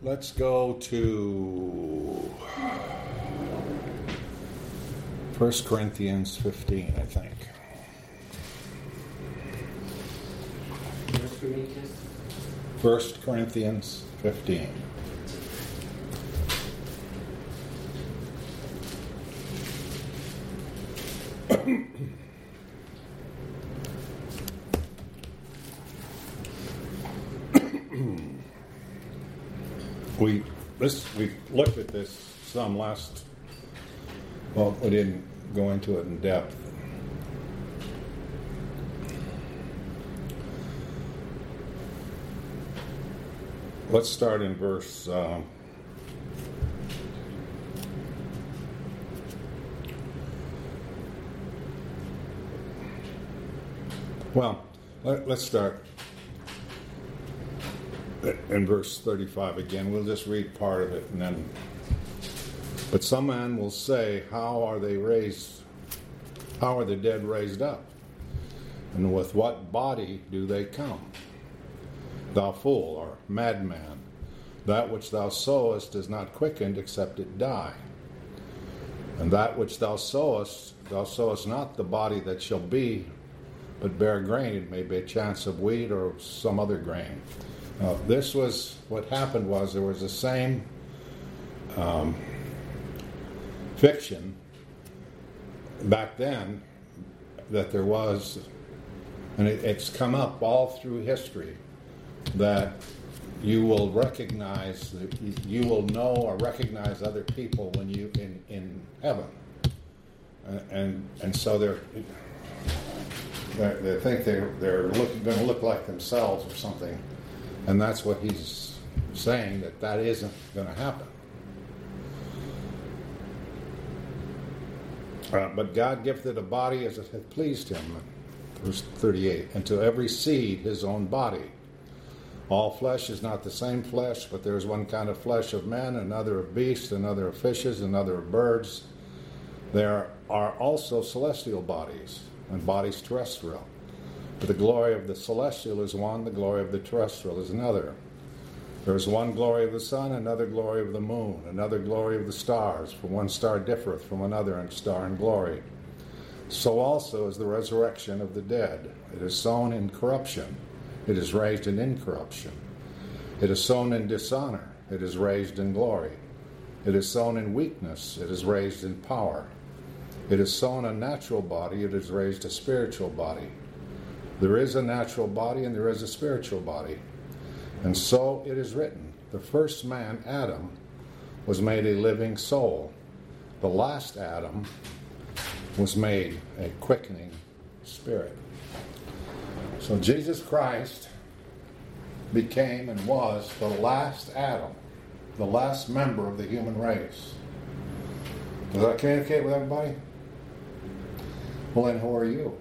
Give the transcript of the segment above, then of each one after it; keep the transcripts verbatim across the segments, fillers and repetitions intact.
let's go to First Corinthians fifteen, I think. First Corinthians? First Corinthians fifteen. we this we looked at this some last. Well, we didn't go into it in depth. Let's start in verse. Uh, well, let, let's start in verse thirty-five again. We'll just read part of it and then. But some man will say, how are they raised? How are the dead raised up? And with what body do they come? Thou fool, or madman, that which thou sowest is not quickened except it die. And that which thou sowest, thou sowest not the body that shall be, but bear grain. It may be a chance of wheat or some other grain. Now, this was, what happened was there was the same um, fiction back then that there was, and it, it's come up all through history, that you will recognize, you will know or recognize other people when you in, in heaven, and and, and so they're, they're they think they're they're looking, going to look like themselves or something, and that's what he's saying, that that isn't going to happen. Uh, but God gifted a body as it had pleased him, verse thirty-eight, and to every seed his own body. All flesh is not the same flesh, but there is one kind of flesh of men, another of beasts, another of fishes, another of birds. There are also celestial bodies, and bodies terrestrial. But the glory of the celestial is one, the glory of the terrestrial is another. There is one glory of the sun, another glory of the moon, another glory of the stars, for one star differeth from another in star and glory. So also is the resurrection of the dead. It is sown in corruption. It is raised in incorruption. It is sown in dishonor. It is raised in glory. It is sown in weakness. It is raised in power. It is sown a natural body. It is raised a spiritual body. There is a natural body and there is a spiritual body. And so it is written, the first man, Adam, was made a living soul. The last Adam was made a quickening spirit. So Jesus Christ became and was the last Adam, the last member of the human race. Does that communicate with everybody? Well, then who are you?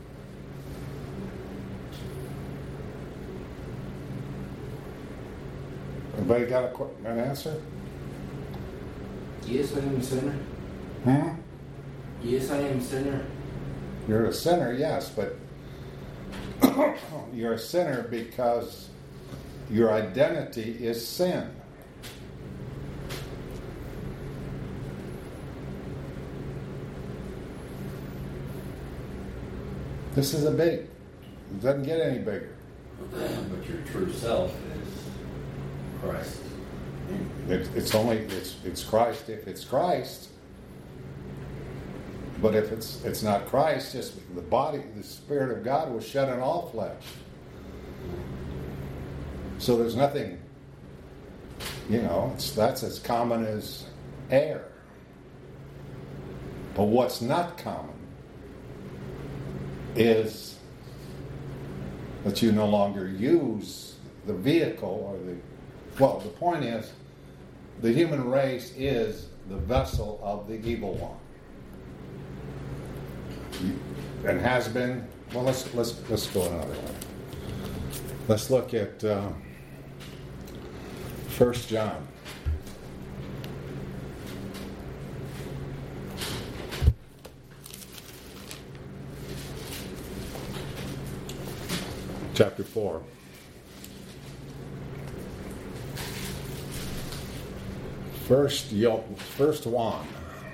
Everybody got a, an answer? Yes, I am a sinner. Hmm? Yes, I am a sinner. You're a sinner, yes, but you're a sinner because your identity is sin. This is a big, it doesn't get any bigger. But your true self is Christ. It, it's only, it's, it's Christ if it's Christ. But if it's it's not Christ, just the body, the Spirit of God was shed on all flesh. So there's nothing, you know, it's, that's as common as air. But what's not common is that you no longer use the vehicle or the, well, the point is, the human race is the vessel of the evil one. And has been. Well, let's let's let's go another way. Let's look at uh, First John. Chapter four. First, Yo- first Juan.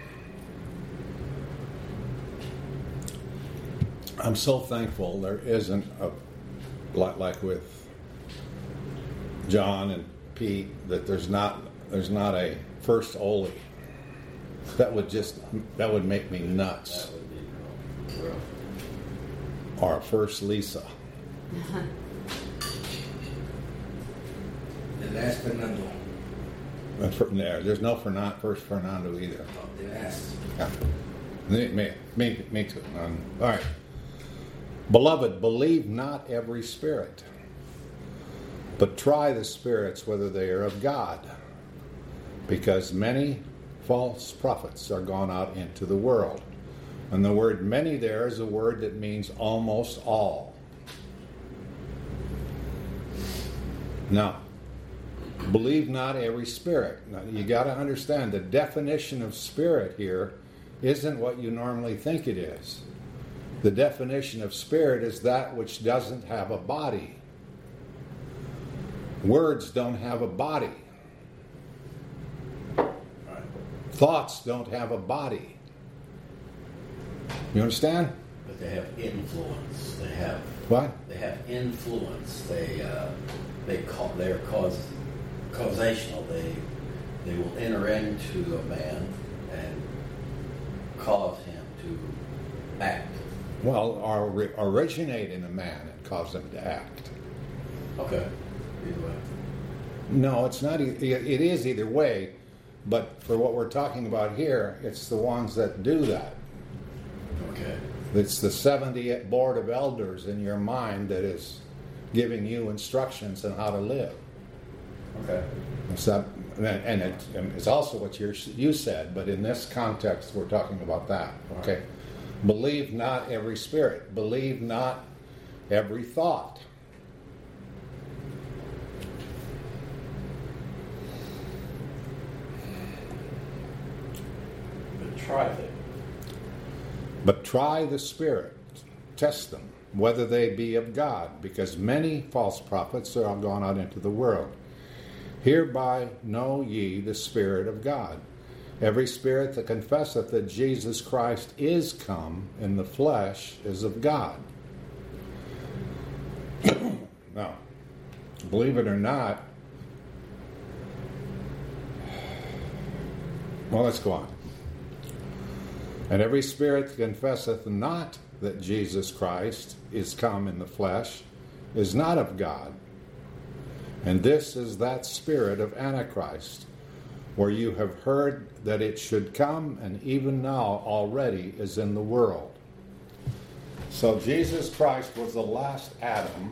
I'm so thankful there isn't a lot like with John and Pete that there's not there's not a first Ole. That would just that would make me nuts. That would be real, real. Or a first Lisa. The last Fernando. And for, there, there's no Fernan, first Fernando either. Oh, the last. Yeah. Me, me, me, me too. Um, all right. Beloved, believe not every spirit, but try the spirits whether they are of God, because many false prophets are gone out into the world. And the word many there is a word that means almost all. Now, believe not every spirit. Now, you got to understand the definition of spirit here isn't what you normally think it is. The definition of spirit is that which doesn't have a body. Words don't have a body. Thoughts don't have a body. You understand? But they have influence. They have What? They have influence. They uh, they call they're cause causational. They they will enter into a man and cause him to act. Well, or originate in a man and cause them to act. Okay. Either way. No, it's not. e- It is either way, but for what we're talking about here, it's the ones that do that. Okay. It's the seventy board of elders in your mind that is giving you instructions on how to live. Okay. It's that, and it, and it's also what you you said, but in this context, we're talking about that. Okay. Believe not every spirit. Believe not every thought. But try them. But try the spirit, test them, whether they be of God, because many false prophets are gone out into the world. Hereby know ye the Spirit of God. Every spirit that confesseth that Jesus Christ is come in the flesh is of God. Now, believe it or not, well, let's go on. And every spirit that confesseth not that Jesus Christ is come in the flesh is not of God. And this is that spirit of Antichrist, where you have heard that it should come, and even now already is in the world. So Jesus Christ was the last Adam.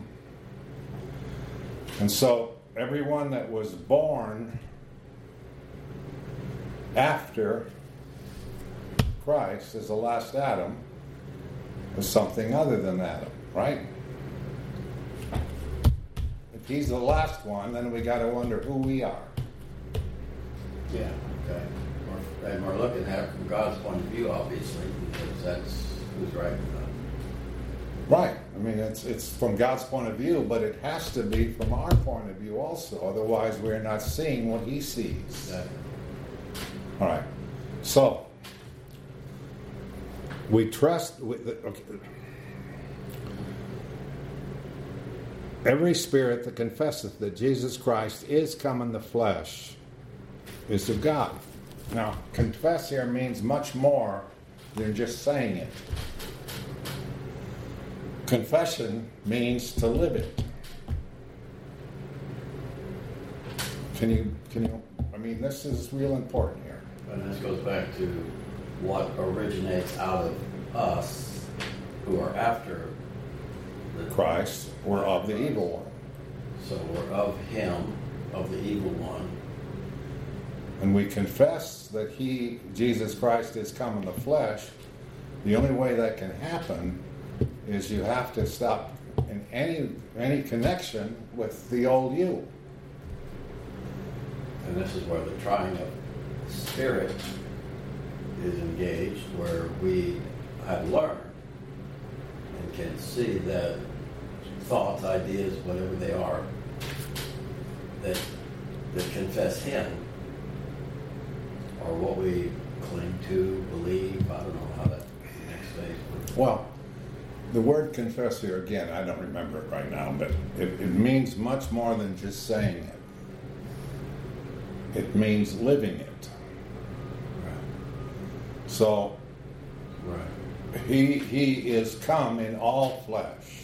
And so everyone that was born after Christ is the last Adam is something other than Adam, right? If he's the last one, then we got to wonder who we are. Yeah. Okay. We're, and we're looking at it from God's point of view, obviously, because that's who's right and wrong. Right. I mean, it's it's from God's point of view, but it has to be from our point of view also. Otherwise, we're not seeing what he sees. Exactly. All right. So, we trust... We, okay. Every spirit that confesseth that Jesus Christ is come in the flesh is of God. Now, confess here means much more than just saying it. Confession means to live it. Can you, can you, I mean, this is real important here. And this goes back to what originates out of us who are after the Christ, or of the evil one. So we're of him, of the evil one. And we confess that he, Jesus Christ, is come in the flesh. The only way that can happen is you have to stop in any any connection with the old you. And this is where the trying of spirit is engaged, where we have learned and can see that thoughts, ideas, whatever they are, that that confess him, or what we cling to, believe. I don't know how that next phase works. Well, the word confess here, again, I don't remember it right now, but it, it means much more than just saying it. It means living it. So, Right. he, he is come in all flesh.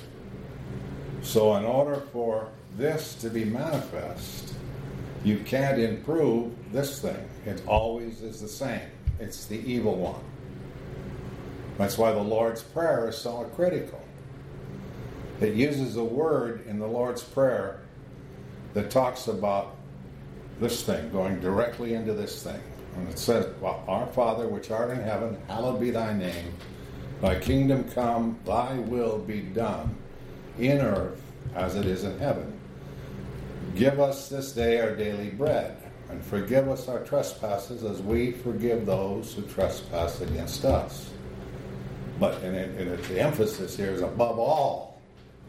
So in order for this to be manifest, you can't improve this thing. It always is the same. It's the evil one. That's why the Lord's Prayer is so critical. It uses a word in the Lord's Prayer that talks about this thing, going directly into this thing. And it says, well, Our Father, which art in heaven, hallowed be thy name. Thy kingdom come, thy will be done, in earth as it is in heaven. Give us this day our daily bread, and forgive us our trespasses as we forgive those who trespass against us. But and it, and it, the emphasis here is above all,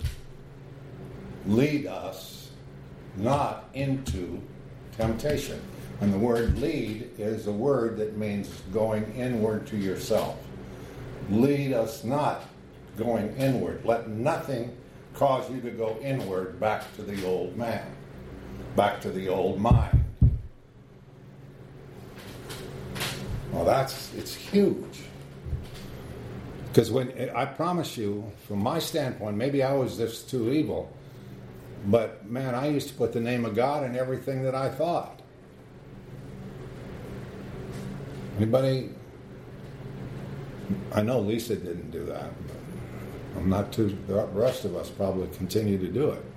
lead us not into temptation. And the word lead is a word that means going inward to yourself. Lead us not going inward. Let nothing cause you to go inward back to the old man, back to the old mind. Well, that's, it's huge. Because when, I promise you, from my standpoint, maybe I was just too evil, but man, I used to put the name of God in everything that I thought. Anybody? I know Lisa didn't do that, but I'm not too, the rest of us probably continue to do it.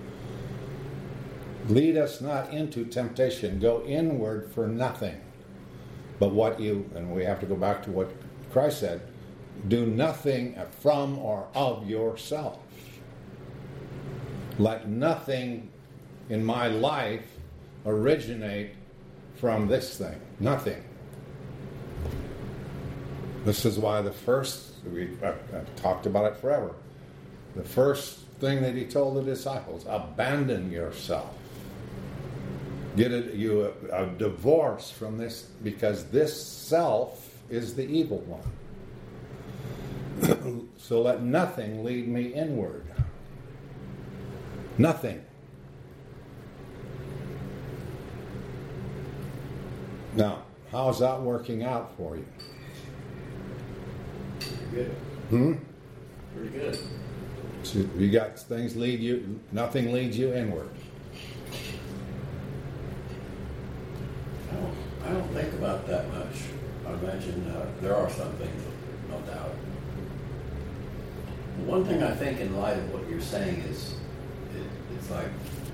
Lead us not into temptation. Go inward for nothing. But what you, and we have to go back to what Christ said, do nothing from or of yourself. Let nothing in my life originate from this thing. Nothing. This is why the first, we, I've, I've talked about it forever, the first thing that he told the disciples, abandon yourself. Get it, you a, a divorce from this, because this self is the evil one. So let nothing lead me inward. Nothing. Now, how's that working out for you? Pretty good. Hmm? Pretty good. So you got things lead you, nothing leads you inward. I don't, I don't think about that much. I imagine uh, there are some things, no doubt. One thing I think in light of what you're saying is, it, it's like,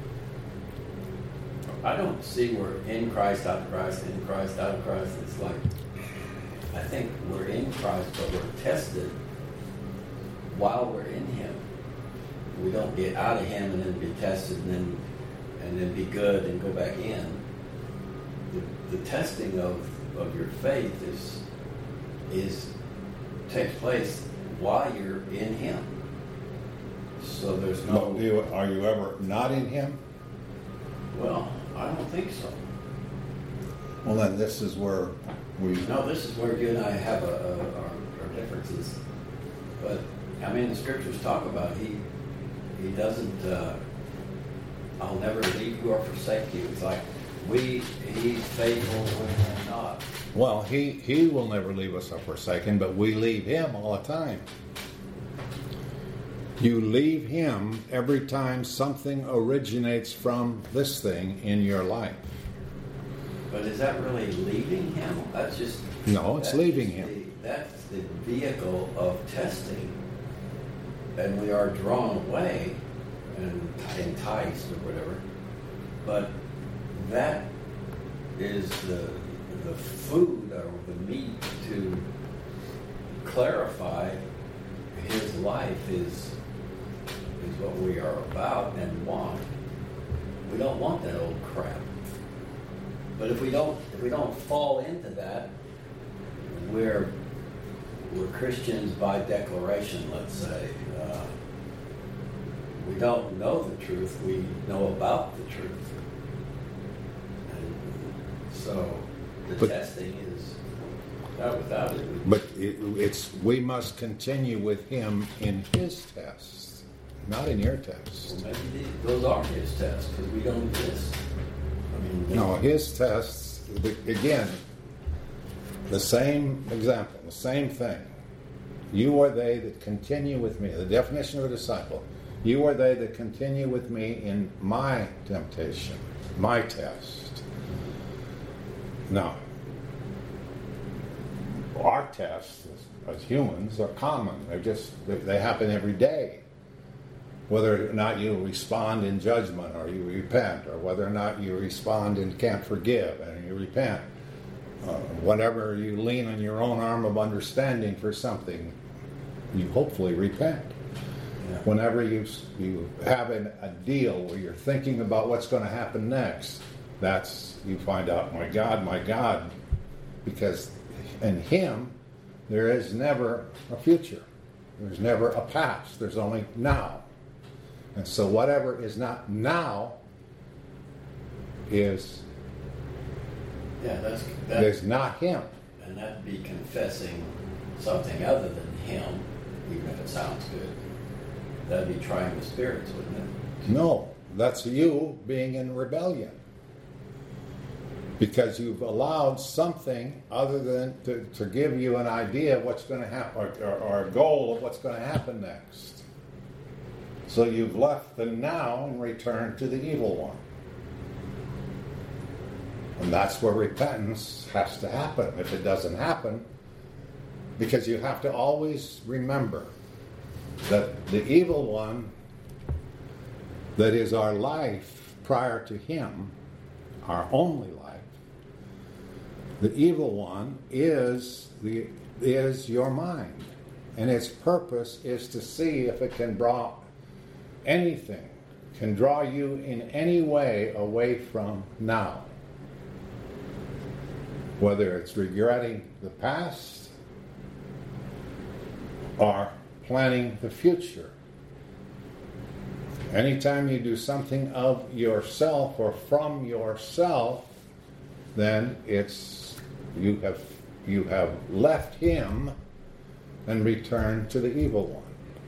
I don't see we're in Christ, out of Christ, in Christ, out of Christ. It's like, I think we're in Christ, but we're tested while we're in Him. We don't get out of Him and then be tested and then and then be good and go back in. The, the testing of, of your faith is is takes place while you're in Him. So there's no. Well, do you, are you ever not in Him? Well, I don't think so. Well, then this is where we. No, this is where you and I have a, a, our, our differences. But I mean, the scriptures talk about He He doesn't. Uh, I'll never leave you or forsake you. It's like we He's faithful when we're not. Well, he, he will never leave us or forsaken, but we leave Him all the time. You leave Him every time something originates from this thing in your life. But is that really leaving Him? That's just No, it's that's leaving the, Him. That's the vehicle of testing, and we are drawn away and enticed or whatever. But that is the the food or the meat to clarify His life is is what we are about and want. We don't want that old crap. But if we don't if we don't fall into that, we're we're Christians by declaration, let's say. Uh, we don't know the truth, we know about the truth. And so the But- testing is, not without it. we- But it, it's we must continue with him in his tests, not in your tests. Well, maybe the- those are his tests, because we don't exist. I mean, they- No, his tests, again, the same example, the same thing. You are they that continue with me. The definition of a disciple. You are they that continue with me in my temptation, my test. Now, our tests as, as humans are common. They're just, they, they happen every day. Whether or not you respond in judgment or you repent, or whether or not you respond and can't forgive and you repent. Uh, whenever you lean on your own arm of understanding for something, you hopefully repent. Yeah. Whenever you you have an, a deal where you're thinking about what's going to happen next, that's, you find out, my God, my God, because in Him there is never a future. There's never a past. There's only now. And so whatever is not now is Yeah, that's, that, is not Him. and that'd be confessing something other than him, even if it sounds good. That'd be trying the spirits, wouldn't it? No, that's you being in rebellion. Because you've allowed something other than to, to give you an idea of what's going to happen, or, or, or a goal of what's going to happen next. So you've left the now and returned to the evil one. And that's where repentance has to happen. If it doesn't happen, because you have to always remember that the evil one that is our life prior to him, our only life, the evil one is the is your mind. And its purpose is to see if it can draw anything, can draw you in any way away from now. Whether it's regretting the past or planning the future. Anytime you do something of yourself or from yourself, then it's you have you have left him and returned to the evil one.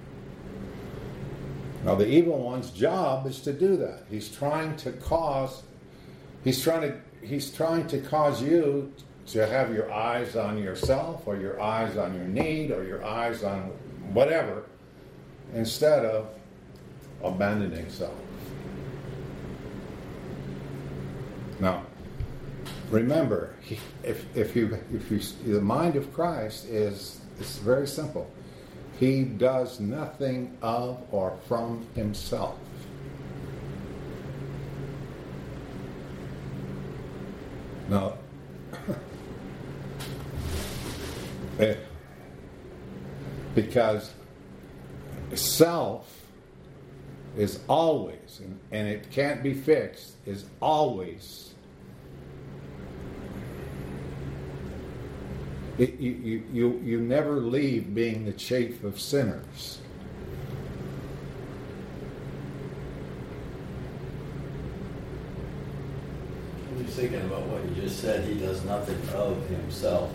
Now the evil one's job is to do that. He's trying to cause he's trying to he's trying to cause you to have your eyes on yourself, or your eyes on your need, or your eyes on whatever, instead of abandoning self. Now, remember, if if you if you the mind of Christ is it's very simple. He does nothing of or from himself. Now, it, because self is always, and, and it can't be fixed, is always, it, you, you, you, you never leave being the chief of sinners. I'm just thinking about what you just said. He does nothing of himself.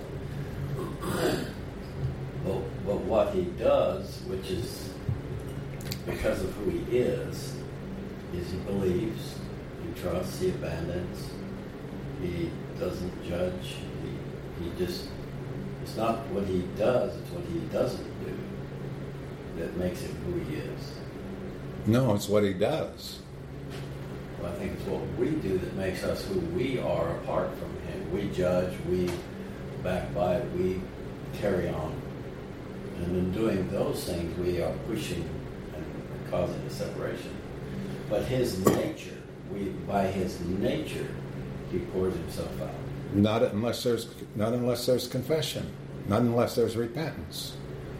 But, but what he does, which is because of who he is, is he believes, he trusts, he abandons, he doesn't judge, he, he just, it's not what he does, it's what he doesn't do that makes him who he is. No, it's what he does. Well, I think it's what we do that makes us who we are apart from him. We judge, we backbite, we carry on. And in doing those things, we are pushing and causing a separation. But his nature, we by his nature, he pours himself out. Not unless there's not unless there's confession, not unless there's repentance.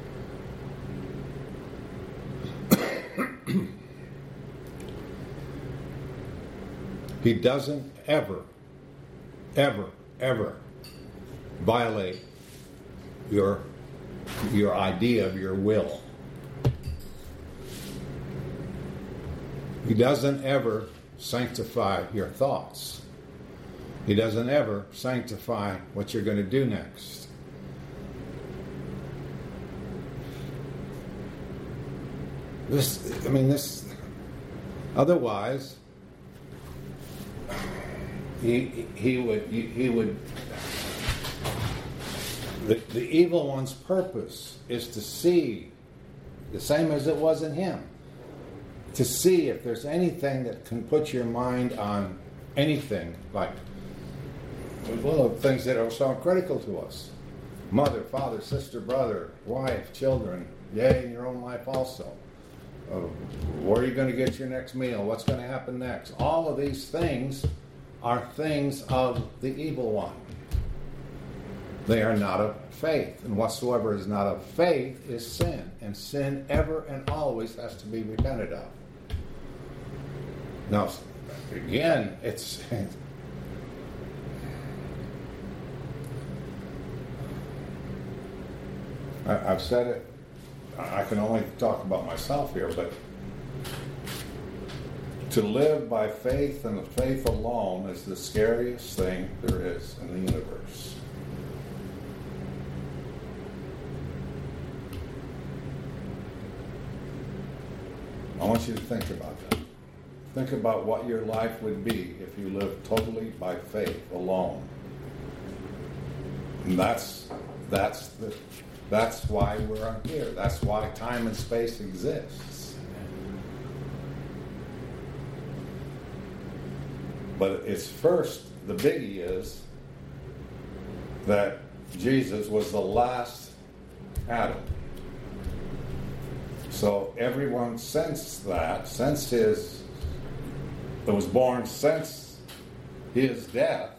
He doesn't ever, ever, ever violate your your idea of your will. He doesn't ever sanctify your thoughts. He doesn't ever sanctify what you're going to do next. This, I mean, this, otherwise, he, he would, he would, the, the evil one's purpose is to see, the same as it was in him, to see if there's anything that can put your mind on anything, like, well, things that are so critical to us. Mother, father, sister, brother, wife, children, yea, in your own life also. Uh, where are you going to get your next meal? What's going to happen next? All of these things are things of the evil one. They are not of faith. And whatsoever is not of faith is sin. And sin ever and always has to be repented of. Now, again, it's... I, I've said it. I can only talk about myself here, but to live by faith and faith alone is the scariest thing there is in the universe. I want you to think about that. Think about what your life would be if you lived totally by faith alone. And that's that's the that's why we're here. That's why time and space exists. But it's first, the biggie is that Jesus was the last Adam. So everyone since that, since his, that was born since his death,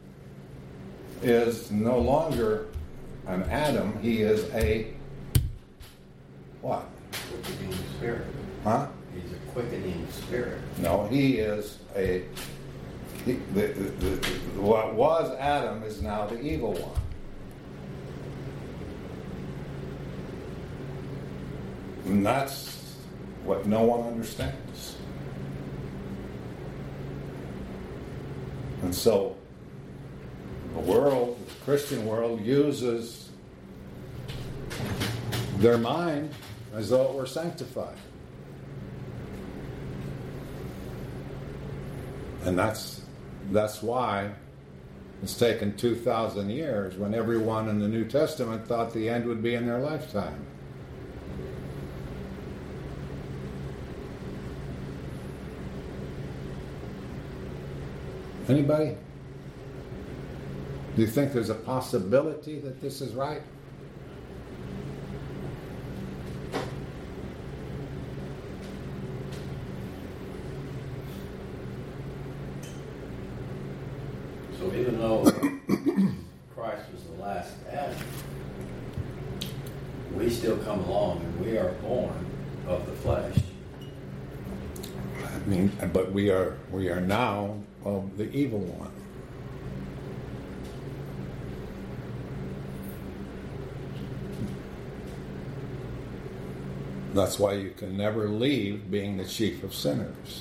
is no longer an Adam. He is a what? Quickening spirit. Huh? He's a quickening spirit. No, he is a. He, the, the, the, what was Adam is now the evil one. And that's what no one understands. And so the world, the Christian world, uses their mind as though it were sanctified. And that's that's why it's taken two thousand years when everyone in the New Testament thought the end would be in their lifetime. Anybody? Do you think there's a possibility that this is right? So even though Christ was the last Adam, we still come along and we are born of the flesh. I mean, but we are we are now of the evil one. That's why you can never leave being the chief of sinners.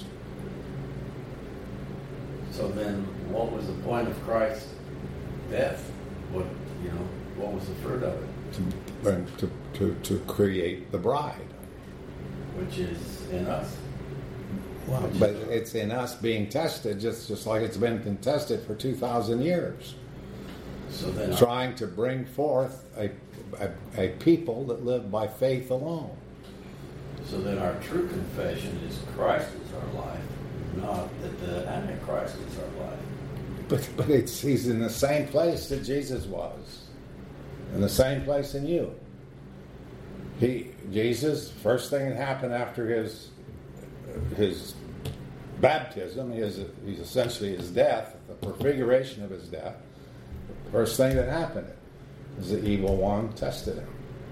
So then, what was the point of Christ's death? What you know? What was the fruit of it? To, to, to, to create the bride. Which is in us. Well, but it's in us being tested, just, just like it's been contested for two thousand years. So then, our, trying to bring forth a, a, a people that live by faith alone. So then, our true confession is Christ is our life, not that the Antichrist is our life. But but it's he's in the same place that Jesus was, in the same place in you. He Jesus, first thing that happened after his his baptism, his he's essentially his death, the prefiguration of his death. The first thing that happened is the evil one tested him.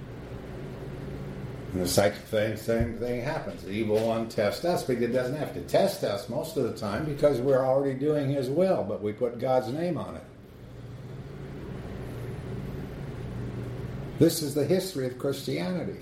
And the same thing, same thing happens. The evil one tests us, but it doesn't have to test us most of the time because we're already doing his will, but we put God's name on it. This is the history of Christianity.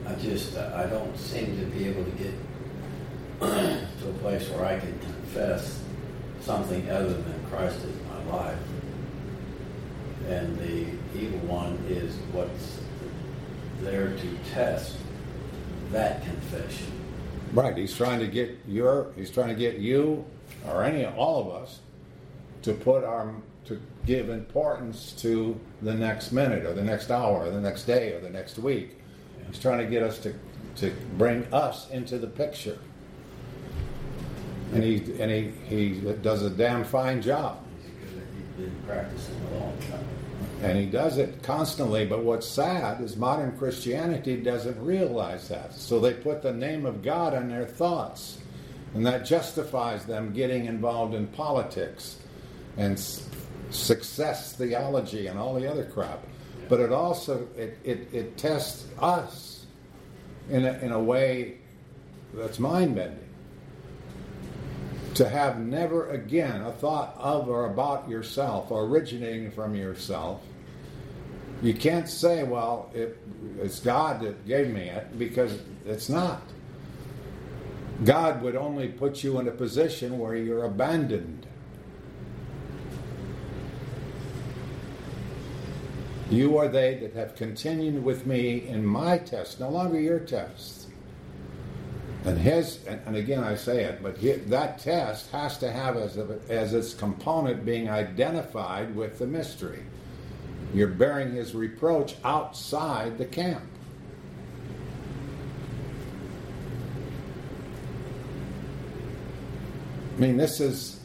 I just, uh, I don't seem to be able to get to a place where I can confess something other than Christ is my life. And the evil one is what's there to test that confession. Right. He's trying to get your. He's trying to get you, or any all of us, to put our to give importance to the next minute, or the next hour, or the next day, or the next week. He's trying to get us to to bring us into the picture. And he and he, he does a damn fine job. He's good at, he's been practicing a long time. And he does it constantly, but what's sad is modern Christianity doesn't realize that. So they put the name of God on their thoughts, and that justifies them getting involved in politics and s- success theology and all the other crap. Yeah. But it also, it, it, it tests us in a, in a way that's mind-bending. To have never again a thought of or about yourself or originating from yourself. You can't say, well, it, it's God that gave me it, because it's not. God would only put you in a position where you're abandoned. You are they that have continued with me in my test, no longer your tests. And his, and, and again I say it, but his, that test has to have as, a, as its component being identified with the mystery. You're bearing his reproach outside the camp. I mean, this is...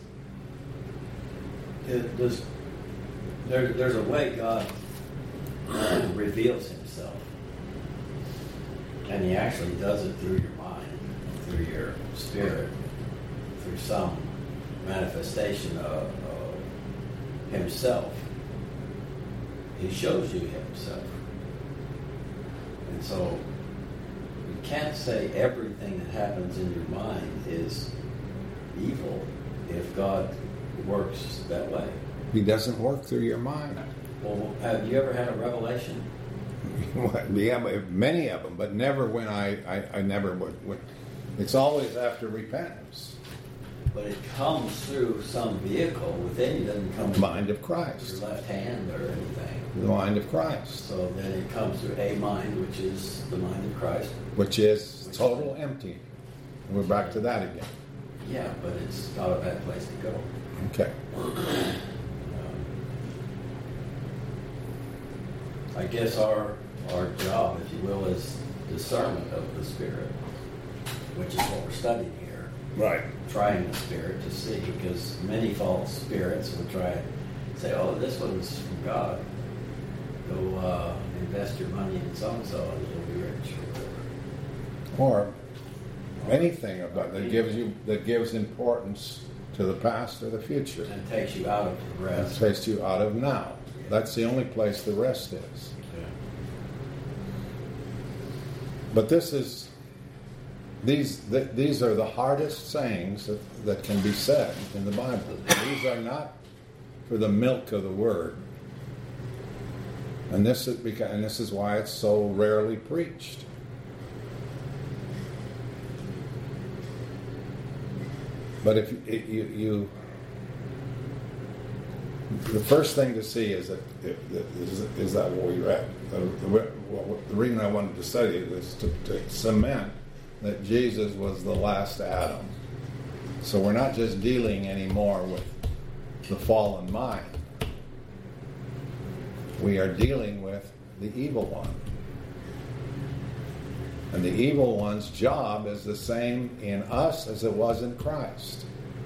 It, there's, there, there's a way God reveals himself. And he actually does it through your mind, through your spirit, through some manifestation of, of himself. He shows you himself. And so you can't say everything that happens in your mind is evil if God works that way. He doesn't work through your mind. Well, have you ever had a revelation? Yeah, many of them, but never when I, I, I never would, would. It's always after repentance. But it comes through some vehicle within you. It doesn't come the mind of Christ. Through your left hand or anything. The mind of Christ. So then it comes through a mind, which is the mind of Christ. Which is which total is empty. We're back to that again. Yeah, but it's not a bad place to go. Okay. I guess our our job, if you will, is discernment of the Spirit, which is what we're studying here. Right. Trying the Spirit to see, because many false spirits will try and say, oh, this one's from God. Go uh, invest your money in so-and-so and you'll be rich or whatever. Or anything about that gives you that gives importance to the past or the future. And takes you out of the rest. It takes you out of now. That's the only place the rest is. Yeah. But this is, these th- these are the hardest sayings that, that can be said in the Bible. These are not for the milk of the word. And this is because, and this is why it's so rarely preached. But if you, you, you the first thing to see is that is, is that where you're at. The, the, the reason I wanted to study it is to, to cement that Jesus was the last Adam. So we're not just dealing anymore with the fallen mind. We are dealing with the evil one. And the evil one's job is the same in us as it was in Christ.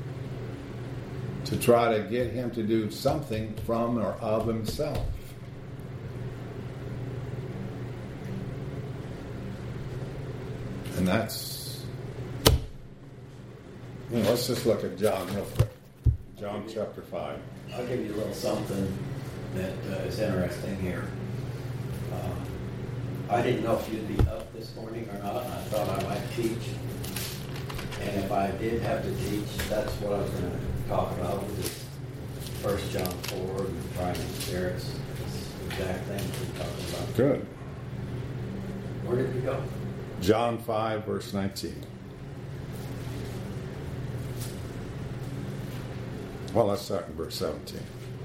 To try to get him to do something from or of himself. And that's, you know, let's just look at John real quick. John chapter five. I'll give you a little something that uh, is interesting here. Uh, I didn't know if you'd be up this morning or not, and I thought I might teach. And if I did have to teach, that's what I was going to talk about, is First John four and the trying spirits. It's the exact thing we're talking about. Good. Where did we go? John five, verse nineteen. Well, let's start in verse seventeen.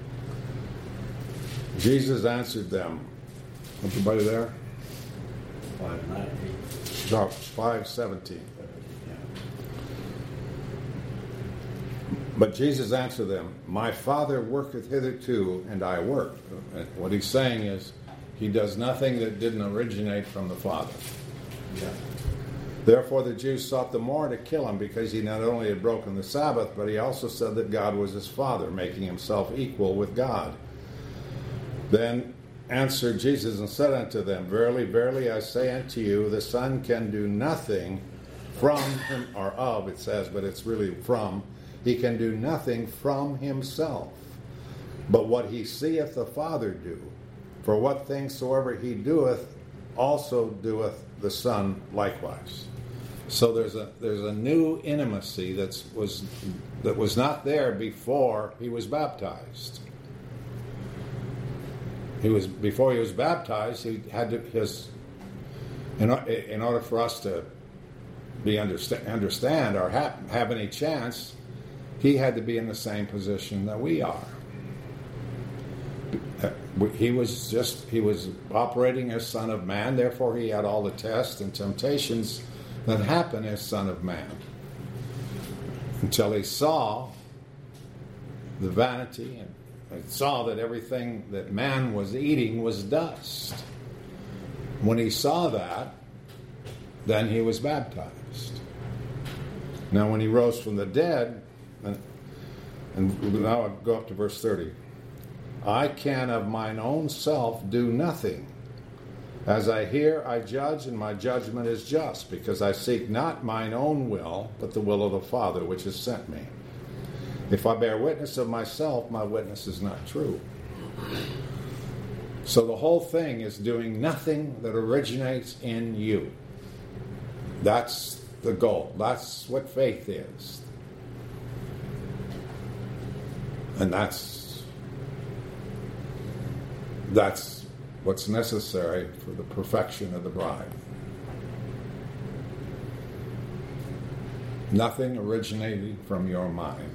Jesus answered them. Everybody there? five nineteen. No, five seventeen. But Jesus answered them, my Father worketh hitherto, and I work. And what he's saying is, he does nothing that didn't originate from the Father. Yeah. Therefore the Jews sought the more to kill him, because he not only had broken the Sabbath, but he also said that God was his Father, making himself equal with God. Then answered Jesus and said unto them, verily, verily, I say unto you, the Son can do nothing from him, or of, it says, but it's really from. He can do nothing from himself, but what he seeth the Father do. For what things soever he doeth, also doeth the Son likewise. So there's a there's a new intimacy that's was that was not there before he was baptized. He was before he was baptized. He had to his in, in order for us to be understand understand or have, have any chance. He had to be in the same position that we are. He was just, he was operating as Son of Man, therefore he had all the tests and temptations that happen as Son of Man. Until he saw the vanity and saw that everything that man was eating was dust. When he saw that, then he was baptized. Now when he rose from the dead, And, and now I go up to verse thirty. I can of mine own self do nothing. As I hear, I judge, and my judgment is just, because I seek not mine own will, but the will of the Father which has sent me. If I bear witness of myself, my witness is not true. So the whole thing is doing nothing that originates in you. That's the goal. That's what faith is. And that's that's what's necessary for the perfection of the bride. Nothing originating from your mind.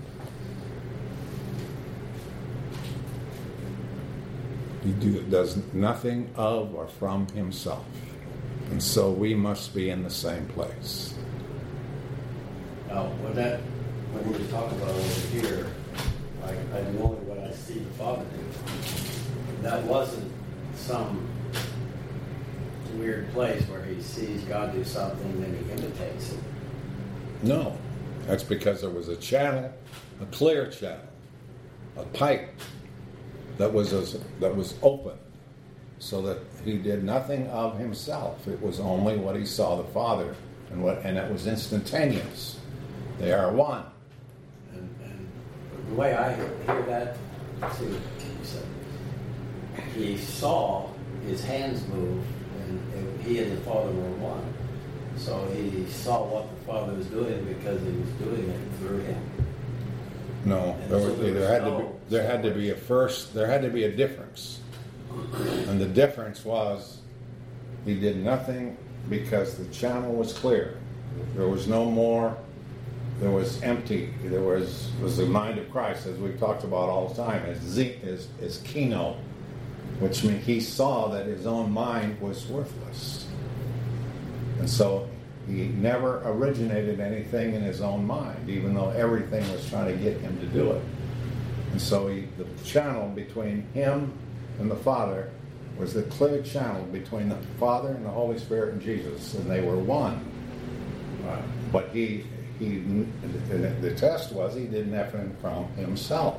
He do, does nothing of or from himself. And so we must be in the same place. Now, when that when we were talking about over here, I, I do only what I see the Father do. That wasn't some weird place where he sees God do something and he imitates it. No, that's because there was a channel, a clear channel, a pipe that was as, that was open, so that he did nothing of himself. It was only what he saw the Father, and what, and it was instantaneous. They are one. The way I hear that, see, he said, he saw his hands move, and he and the Father were one. So he saw what the Father was doing because he was doing it through him. No, there, was, there had to be there had to be a first. There had to be a difference, and the difference was he did nothing because the channel was clear. There was no more. There was empty. There was was the mind of Christ, as we've talked about all the time. As Z is is kino, which means he saw that his own mind was worthless, and so he never originated anything in his own mind, even though everything was trying to get him to do it. And so he, the channel between him and the Father was the clear channel between the Father and the Holy Spirit and Jesus, and they were one. Uh, but he. He, the test was he did nothing from himself.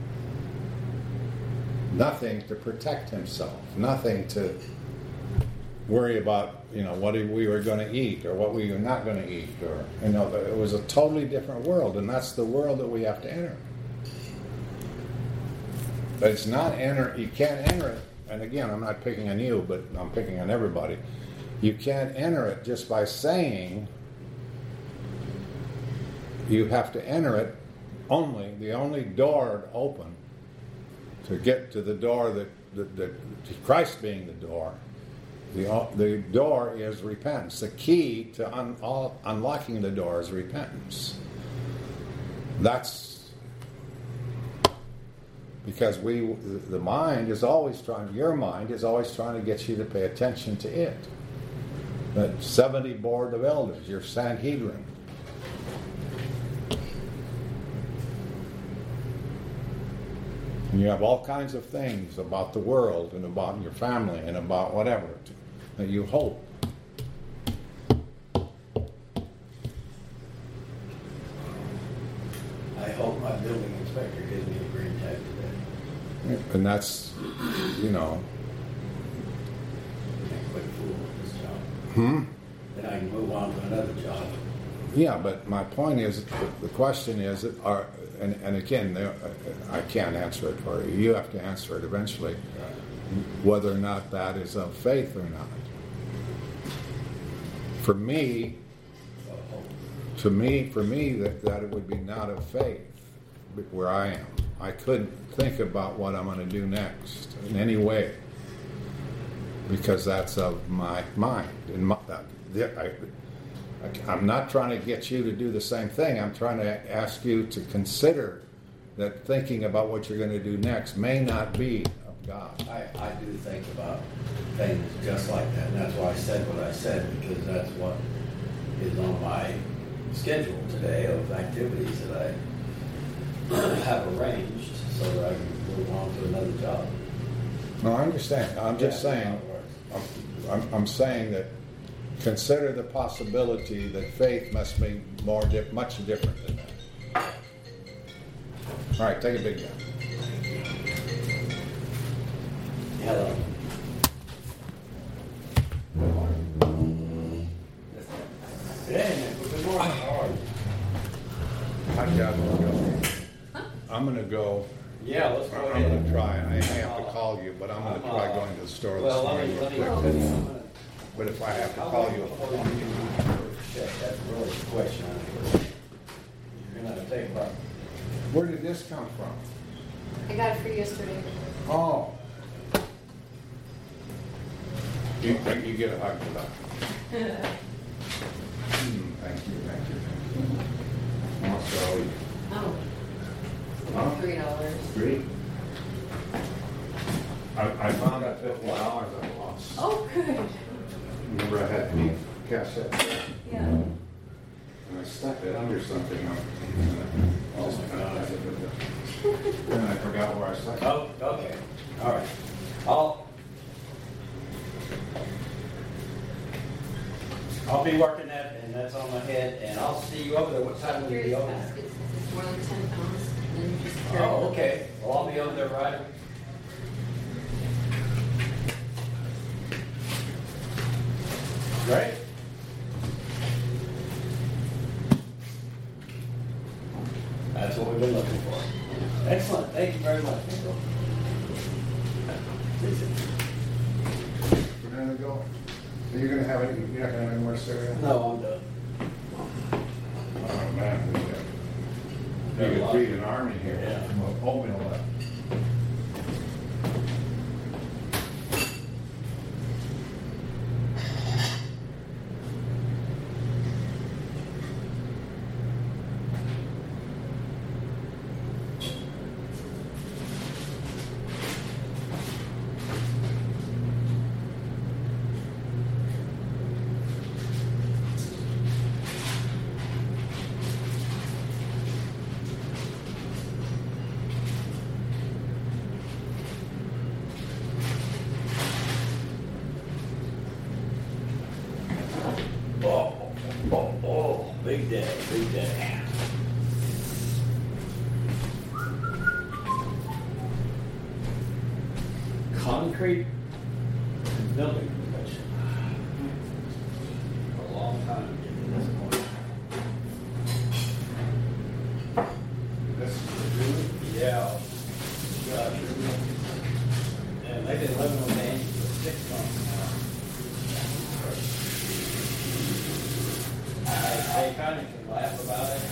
Nothing to protect himself. Nothing to worry about, you know, what we were going to eat or what we were not going to eat. Or, you know, it was a totally different world, and that's the world that we have to enter. But it's not enter. You can't enter it. And again, I'm not picking on you, but I'm picking on everybody. You can't enter it just by saying. You have to enter it only, the only door open to get to the door that, that, that Christ being the door, the, the door is repentance. The key to un, all, unlocking the door is repentance. That's because we, the mind is always trying, your mind is always trying to get you to pay attention to it. That seventy board of elders, your Sanhedrin. And you have all kinds of things about the world and about your family and about whatever that you hope. I hope my building inspector gives me a green tag today. And that's, you know. I can quit fooling with this job. Hmm? Then I can move on to another job. Yeah, but my point is, the, the question is, are, and, and again, there, I can't answer it for you. You have to answer it eventually, whether or not that is of faith or not. For me, to me, for me, that, that it would be not of faith where I am. I couldn't think about what I'm going to do next in any way because that's of my mind. In my, I, I'm not trying to get you to do the same thing. I'm trying to ask you to consider that thinking about what you're going to do next may not be of God. I, I do think about things just like that, and that's why I said what I said, because that's what is on my schedule today of activities that I have arranged so that I can move on to another job. No, I understand. I'm just Yeah, saying, I'm, I'm, I'm saying that consider the possibility that faith must be more di- much different than that. All right, take a big gap. Hello. Hey, good morning. How are you? I've got to go. I'm going to go. Yeah, let's go I'm ahead. going to try. I may have to call you, but I'm going to try going to the store this Well, let me, morning let me, real let quick. me, I'm gonna- But if I have to How call long you, before you do your check? That's really the question. You're gonna have to take about, where did this come from? I got it for you yesterday. Oh. You, you get a hug for that. Hmm, thank you, thank you, thank you. How much do I owe you? Oh, Huh? three dollars. Three? I, I found that fifty dollars I lost. Oh, good. Remember I had to cash that check, Yeah. and I stuck it under something. Oh, and I forgot where I stuck it. oh, okay, all right. I'll, I'll be working that, and that's on my head, and I'll see you over there. What time will you Here's be the over there? basket. It's more than ten pounds. And then you just carry Oh, it. okay. Well, I'll be over there right. Great. That's what we've been looking for. Excellent. Thank you very much, Nicole. We're gonna go. Are you gonna have any, you're not gonna have any more cereal? No, I'm done. Oh, man. we got- You could feed an army here. Yeah. Well, oatmeal left. Oh, oh, oh, big day, big day. Concrete building inspection. A long time to get to this point. This is the food. Yeah. Gosh, and they've been living with Andy for six months now. I, they kind of can laugh about it.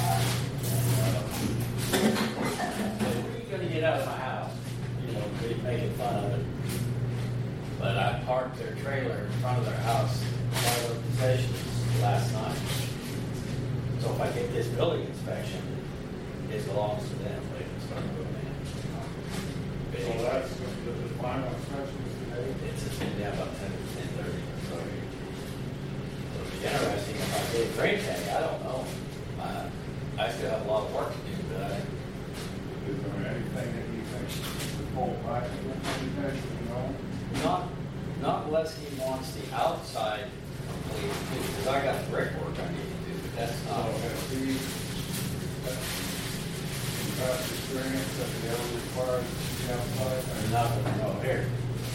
Uh, when are you going to get out of my house? You know, they making fun of it. But I parked parked their trailer in front of their house by their possessions last night. So if I get this building inspection, it belongs to them, but it's going to go in. So that's the the final inspection today? It's just been down about ten, ten thirty, so. So it'd be interesting if I did frame tag, I don't know. Uh, I still have a lot of work to do, but I, Is there anything that you think would hold back anything, you know? not, not unless he wants the outside complete too, because I got brickwork I need to do, but that's So not. has he, uh, in past experience, that he ever required the outside? There's nothing, no, here.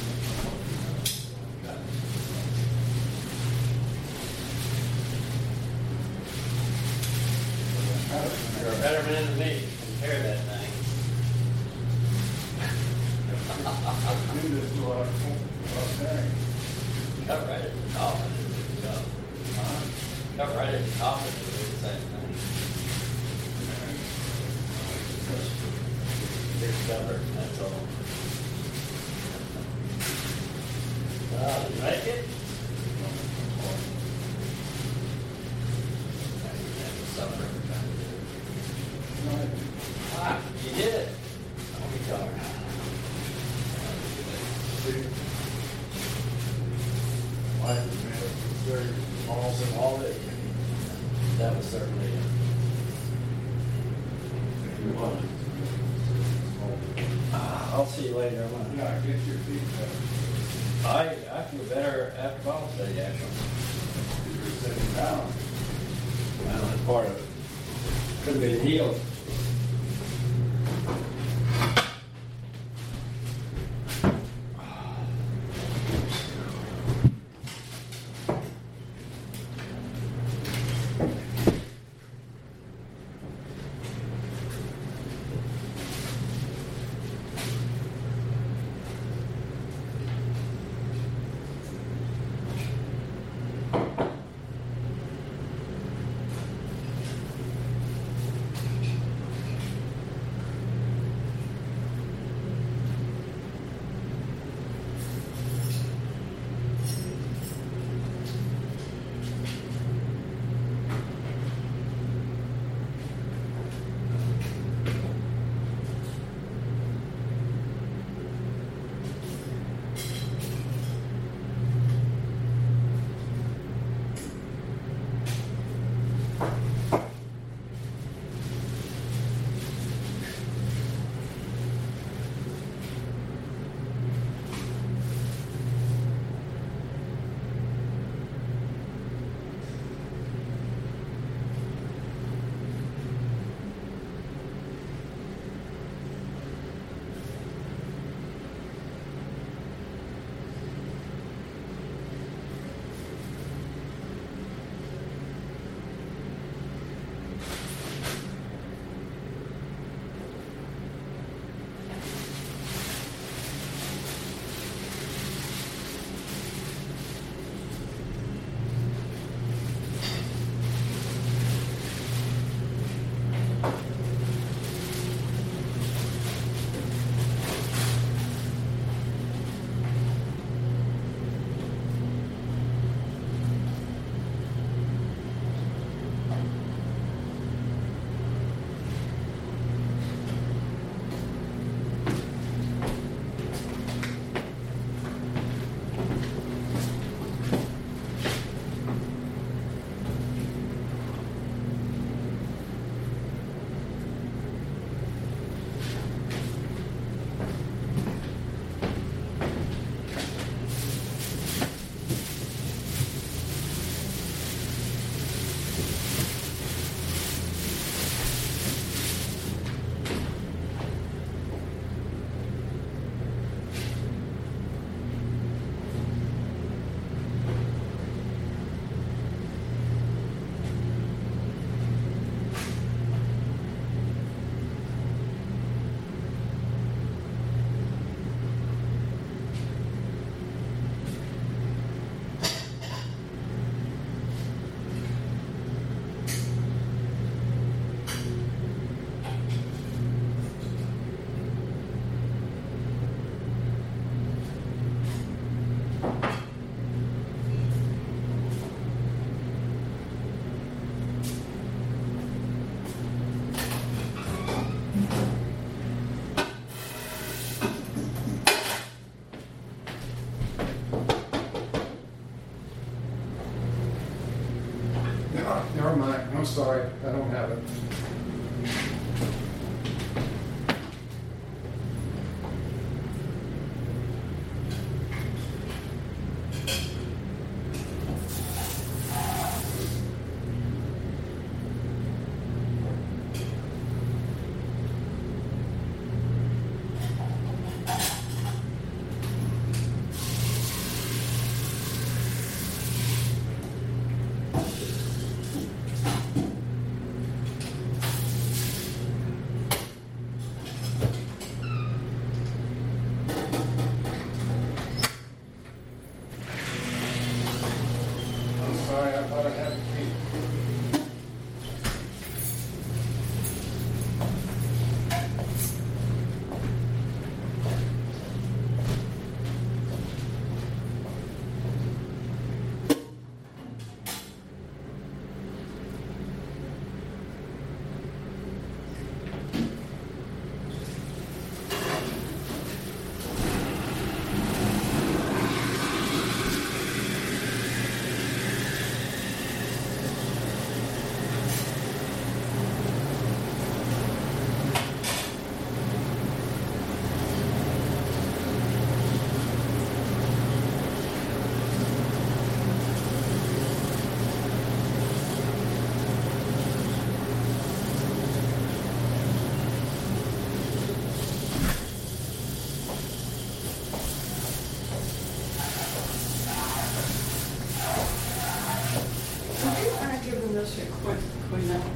You're a better man than me, compare that thing. Do this to our, our thing. Cut right at the top of it, so. Huh? Cut right at the top of it, it's the same thing. It's covered, that's all. Uh, you like it? Suffer every time you do it. Ah, you did it. I'll be covered. Life is made of very Also, all that, that was certainly it. Ah, I'll see you later. I'm gonna- Yeah, get your feet wet. I, I feel better after Bible study, actually. You're sitting down. Well, that's part of it. Could have been healed. I'm sorry, I don't have it. I'm sorry, I thought I had the key. Would you mind giving this a quick clean up?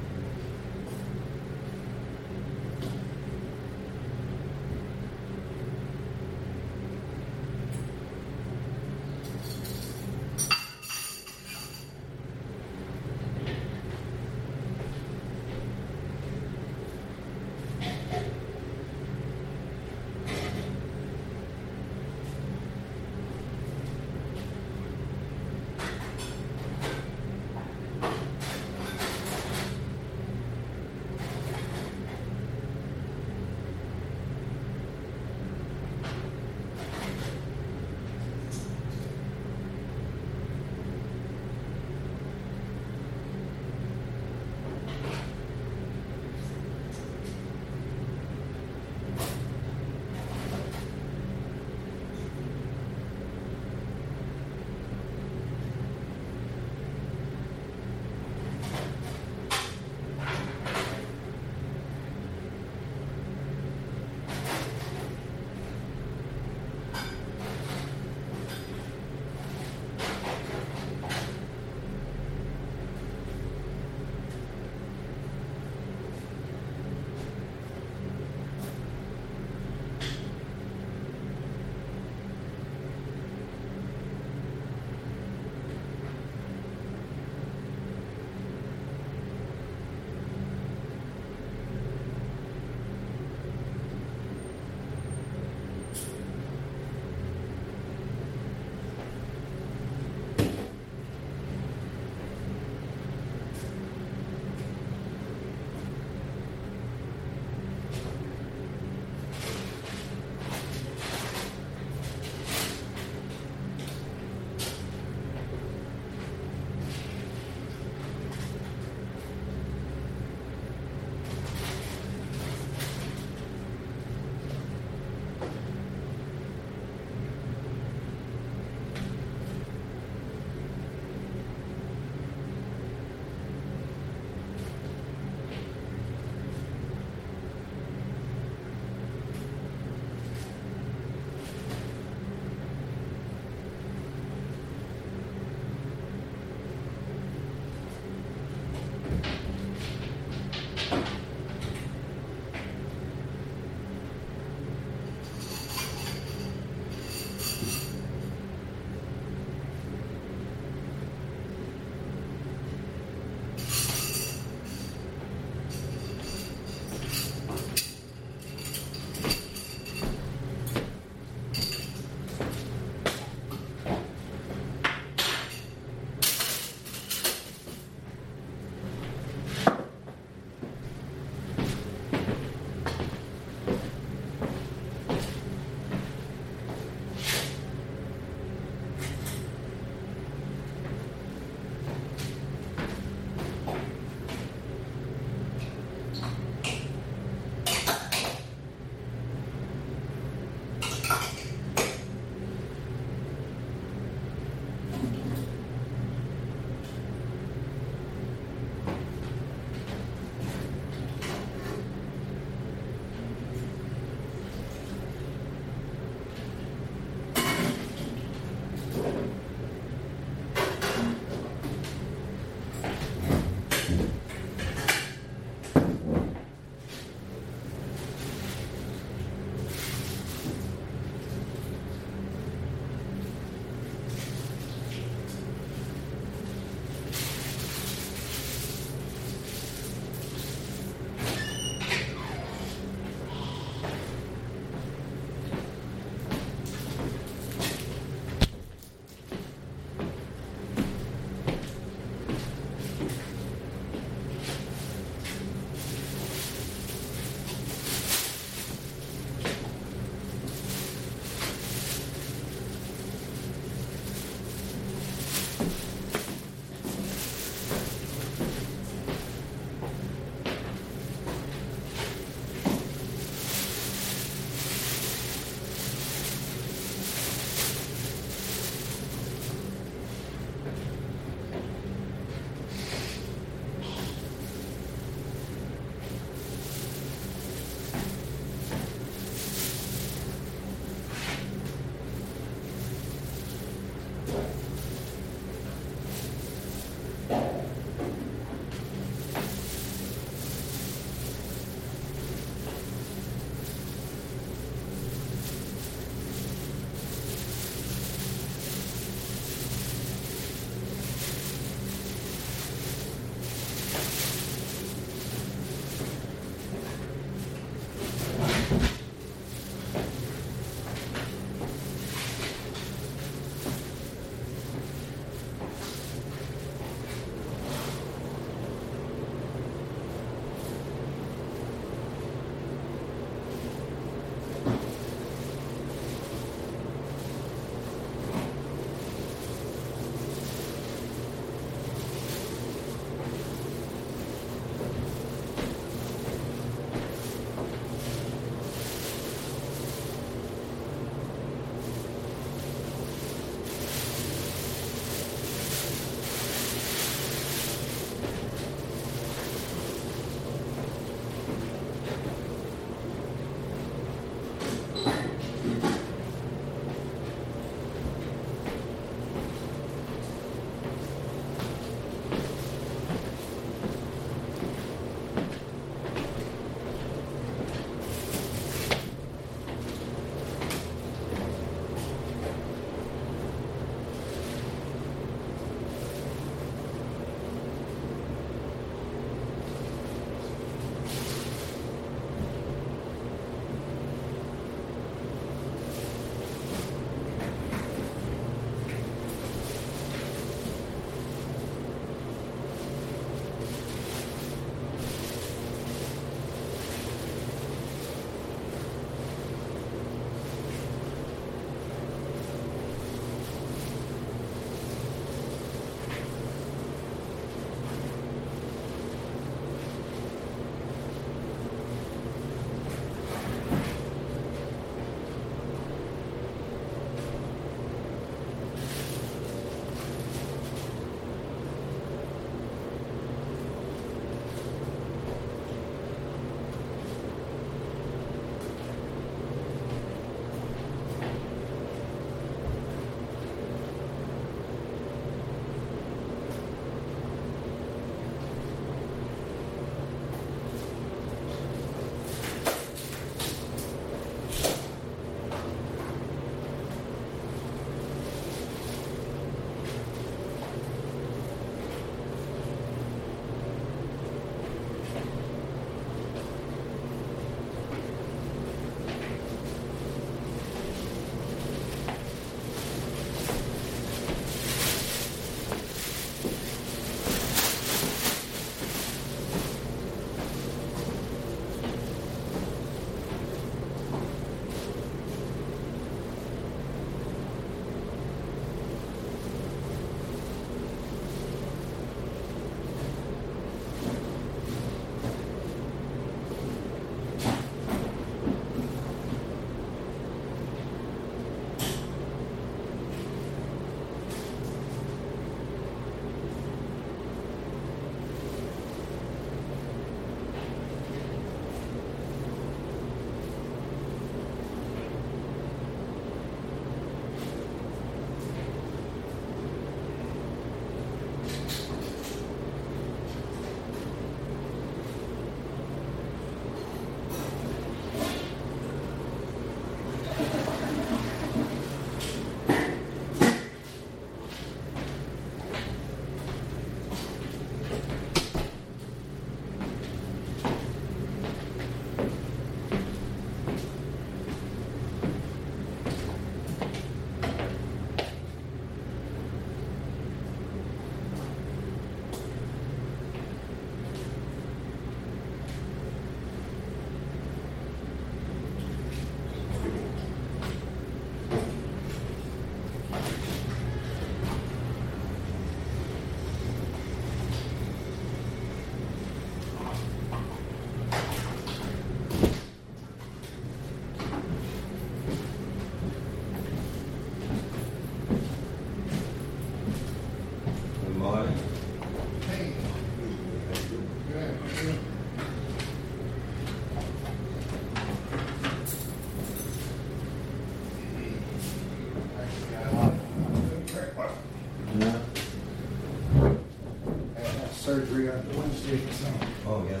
Jason Summer. Oh, yes.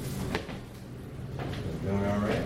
Doing all right?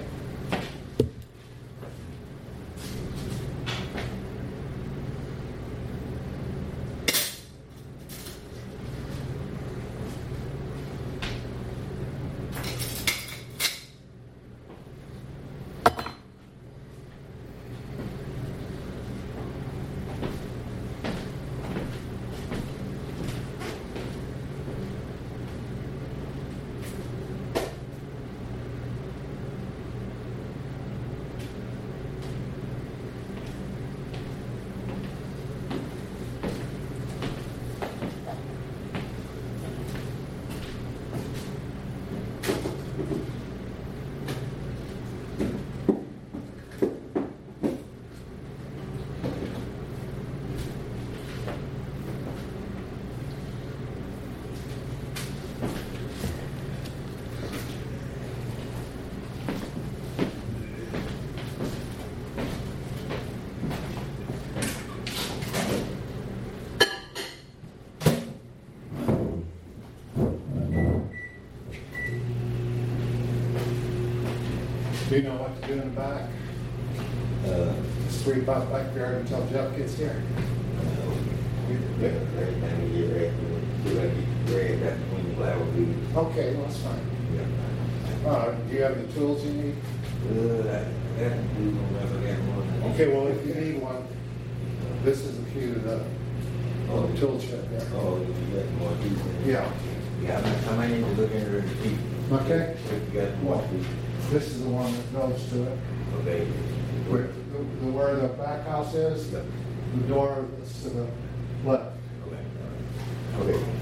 Do you know what to do in the back? Uh, Sweep out backyard until Jeff gets here. every time we get ready, we like to get ready, that's when the flower be. Okay, well, that's fine. Yeah. Uh, do you have the tools you need? Uh, that, that, we don't ever get one. Okay, well, if you need one, this is the key to the Oh, tool shed there. Oh, you got more people. Yeah. Yeah, I might need to look into it and see. Okay. If you got more people. This is the one that goes to it. Okay. Where the, the, where the back house is, the, the door is to the left. Okay. Okay.